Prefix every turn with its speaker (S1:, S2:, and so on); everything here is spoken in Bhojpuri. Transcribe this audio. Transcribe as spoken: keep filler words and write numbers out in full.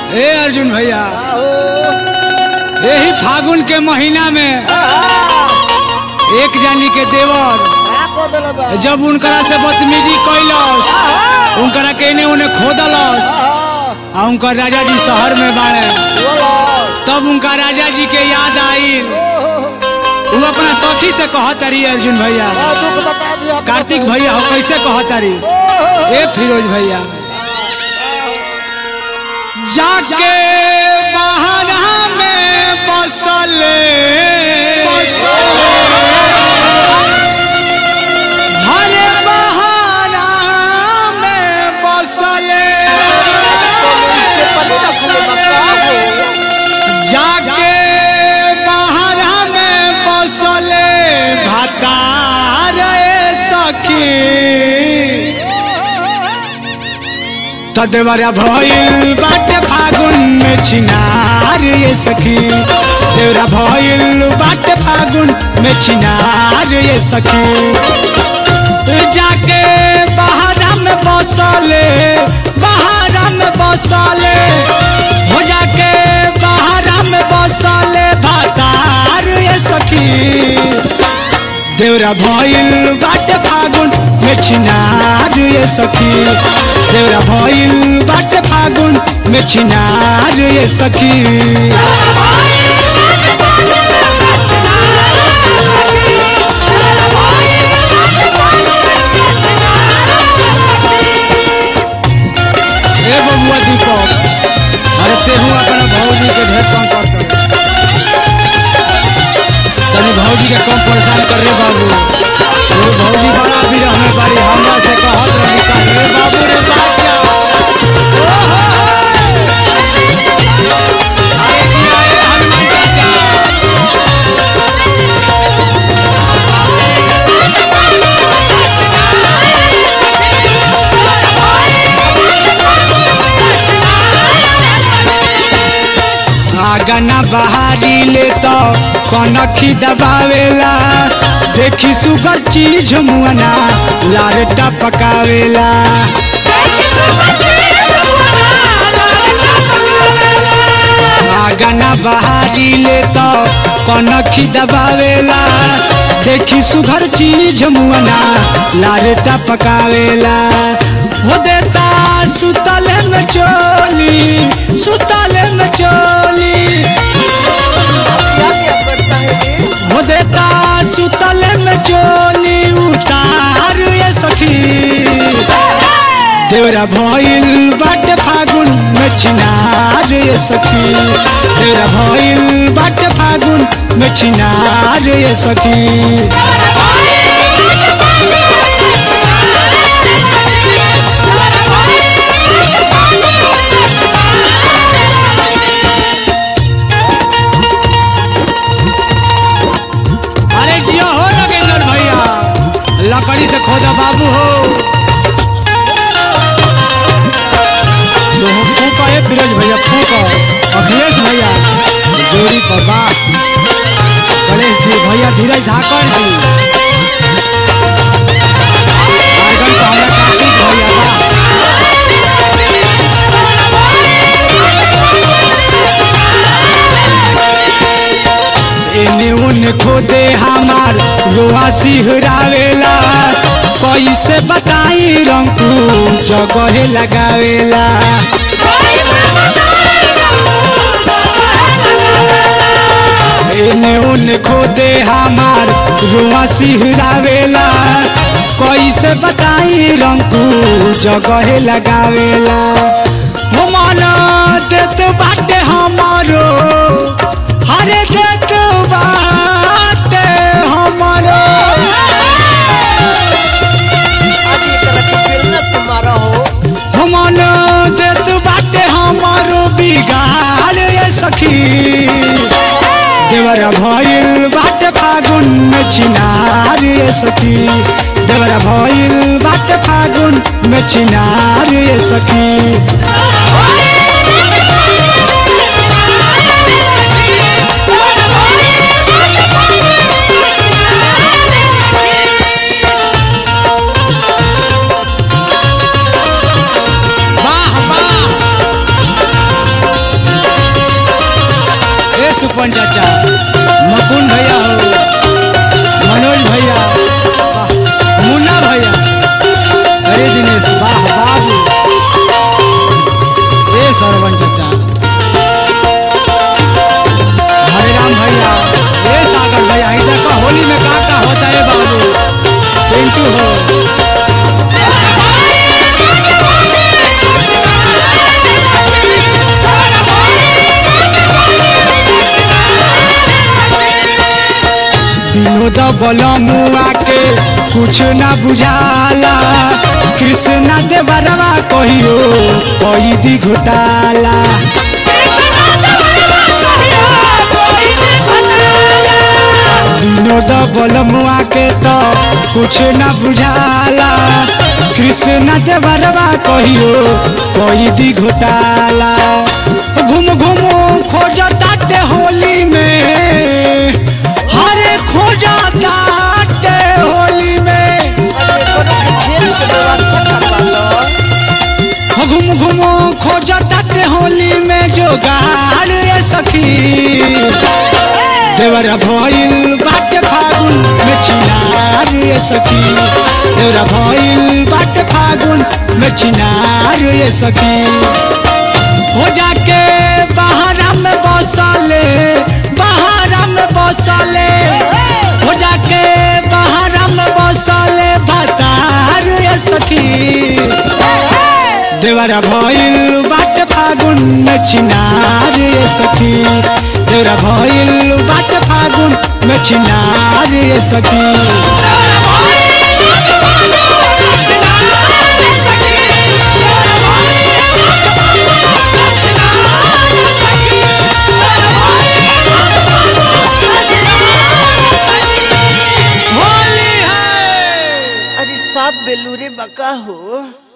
S1: ए अर्जुन भैया यही फागुन के महीना में एक जानी के देवर जब उनकरा से बदतमीजी कैलस उनकरा के इन्हें उन्हें खोदलस आ उनका राजा जी शहर में बाड़े तब उनका राजा जी के याद आई वो अपना सखी से कहतारी अर्जुन भैया कार्तिक भैया हो कैसे कहतारी ए फिरोज भैया जाके बहारा में बसले हरे बहारा में बसले जाके बहारा में बसले भतारे सखी तदेवरा भइल बाटे फागुन में छिनार ये सखी देवरा भइल बाटे फागुन में छिनार ये सखी जाके बहारा में बसले बहारा में बसले हो जाके बहारा में बसले भतार ये सखी देवरा भइल बाटे फागुन में छिनार ये सखी देवरा भइल बाटे फागुन में छिनार ये सखी ए बबुआ दीपक अरे तेहू अपना भौजी के ढेर कम कर तनी भौजी के कम परेशान कर रे बाबू तेरे भौजी बड़ा विरह में बारी हमरा से कहत रही का रे बाबू रे बाजा ओ हो अरे किया रे हनुमान चाचा आगना बहारी ले तो कनखी दबावेला देखी सुगर चीज मुआना लारे टपकावेला आगना बहारी ले तो कनखी दबावेला देखी सुगर चीज मुआना लारे टपकावेला हो देता सुतले में चोली सुतले में चोली हो देता सुतले में चोली उतार ये सखी देवरा भइल बाटे फागुन में छिनार ये सखी देवरा भइल बाटे फागुन में छिनार ये सखी लकड़ी से खोदा बाबू हो तो फूका है फिरोज भैया फूका अखिलेश भैया जोड़ी पर बात गणेश जी भैया धीरज धाकर जी आर्गन तो हमारा कार्तिक भैया एने उने खोदे हमार रोआ सिहरावेला कैसे बताई रंगू जगह लगावेला एने उने खोदे हमार रोआ सिहरावेला कैसे बताई रंगू जगह लगावेला हो मन देत बाटे हमारो हरे देत बाटे हमारो हमन देत बाटे हमारो बिगाड़ ये सखी देवरा भइल बाटे फागुन में छिनार ये सखी देवरा भइल बाटे फागुन में छिनार ये सखी वाह वाह रूपन चाचा, मकुन भैया हो, मनोज भैया, मुन्ना भैया, अरे दिनेश वाह बाबू, ए सरवन चाचा, हरे राम भैया, ए सागर भैया, इधर का होली में का का होता है बाबू, पिंटू हो, विनोद बलमुआ के कुछ न बुझाला, कृष्णा देवरवा कहियो कोई दी घोटाला। विनोद बलमुआ के तो कुछ न बुझाला, कृष्णा देवरवा कहियो कोई दी घोटाला। घूम घूम खोजता ते होली में, हरे खोजा दाते होली में, घूम घूम खोजा दाते होली में जोगाड़ ये सखी। देवरा भइल बाटे फागुन में चिनार ये सखी, देवरा भइल बाटे फागुन में चिनार ये सखी। हो जाके बहारा में बसले, बहारा में बसले, हो जाके बहारा में बसले भतार ये सखी। देवरा भइल बाटे फागुन में चिनार ये सखी, देवरा भइल बाटे फागुन में चिनार ये सखी।
S2: बेलूरे बका हो।